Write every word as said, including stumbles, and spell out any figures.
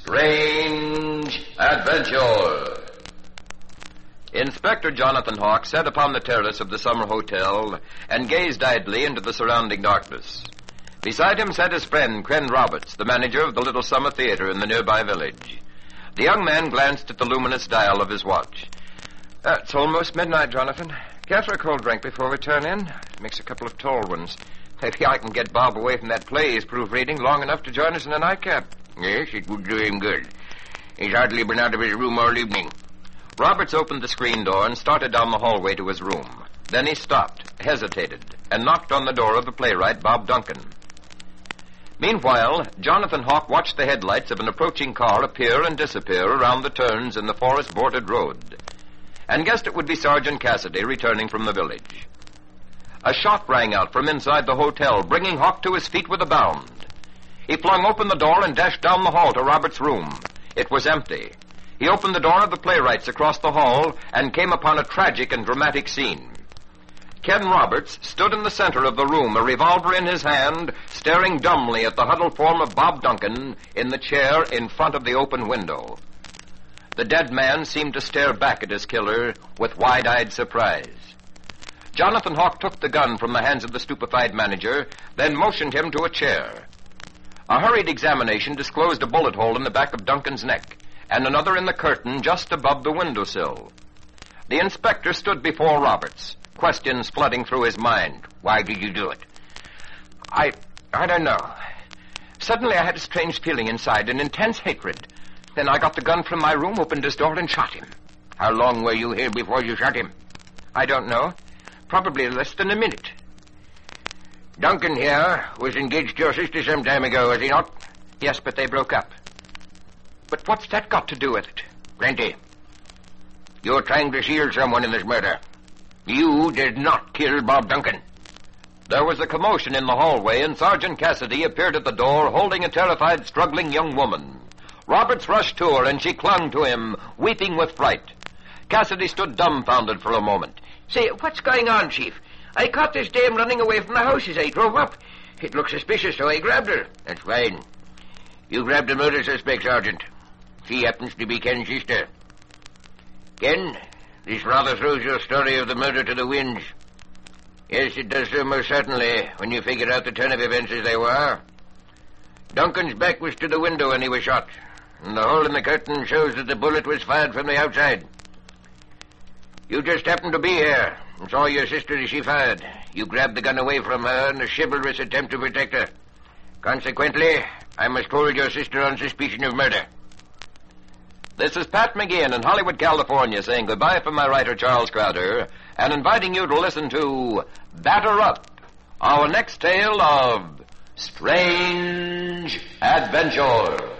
Strange Adventure. Inspector Jonathan Hawk sat upon the terrace of the summer hotel and gazed idly into the surrounding darkness. Beside him sat his friend, Ken Roberts, the manager of the little summer theater in the nearby village. The young man glanced at the luminous dial of his watch. Uh, it's almost midnight, Jonathan. Care for a cold drink before we turn in? Mix a couple of tall ones. Maybe I can get Bob away from that play he's proofreading long enough to join us in a nightcap. Yes, it would do him good. He's hardly been out of his room all evening. Roberts opened the screen door and started down the hallway to his room. Then he stopped, hesitated, and knocked on the door of the playwright, Bob Duncan. Meanwhile, Jonathan Hawk watched the headlights of an approaching car appear and disappear around the turns in the forest-bordered road, and guessed it would be Sergeant Cassidy returning from the village. A shot rang out from inside the hotel, bringing Hawk to his feet with a bound. He flung open the door and dashed down the hall to Roberts' room. It was empty. He opened the door of the playwrights across the hall and came upon a tragic and dramatic scene. Ken Roberts stood in the center of the room, a revolver in his hand, staring dumbly at the huddled form of Bob Duncan in the chair in front of the open window. The dead man seemed to stare back at his killer with wide-eyed surprise. Jonathan Hawk took the gun from the hands of the stupefied manager, then motioned him to a chair. A hurried examination disclosed a bullet hole in the back of Duncan's neck, and another in the curtain just above the windowsill. The inspector stood before Roberts, questions flooding through his mind. Why did you do it? I... I don't know. Suddenly I had a strange feeling inside, an intense hatred. Then I got the gun from my room, opened his door, and shot him. How long were you here before you shot him? I don't know. Probably less than a minute. Duncan here was engaged to your sister some time ago, was he not? Yes, but they broke up. But what's that got to do with it? Plenty. You're trying to shield someone in this murder. You did not kill Bob Duncan. There was a commotion in the hallway, and Sergeant Cassidy appeared at the door holding a terrified, struggling young woman. Roberts rushed to her, and she clung to him, weeping with fright. Cassidy stood dumbfounded for a moment. Say, what's going on, Chief? I caught this dame running away from the house as I drove up. It looked suspicious, so I grabbed her. That's fine. You grabbed a murder suspect, Sergeant. She happens to be Ken's sister. Ken, this rather throws your story of the murder to the winds. Yes, it does so most certainly, when you figure out the turn of events as they were. Duncan's back was to the window when he was shot, and the hole in the curtain shows that the bullet was fired from the outside. You just happened to be here and saw your sister as she fired. You grabbed the gun away from her in a chivalrous attempt to protect her. Consequently, I must hold your sister on suspicion of murder. This is Pat McGeehan in Hollywood, California, saying goodbye from my writer, Charles Crowder, and inviting you to listen to Batter Up, our next tale of strange adventure.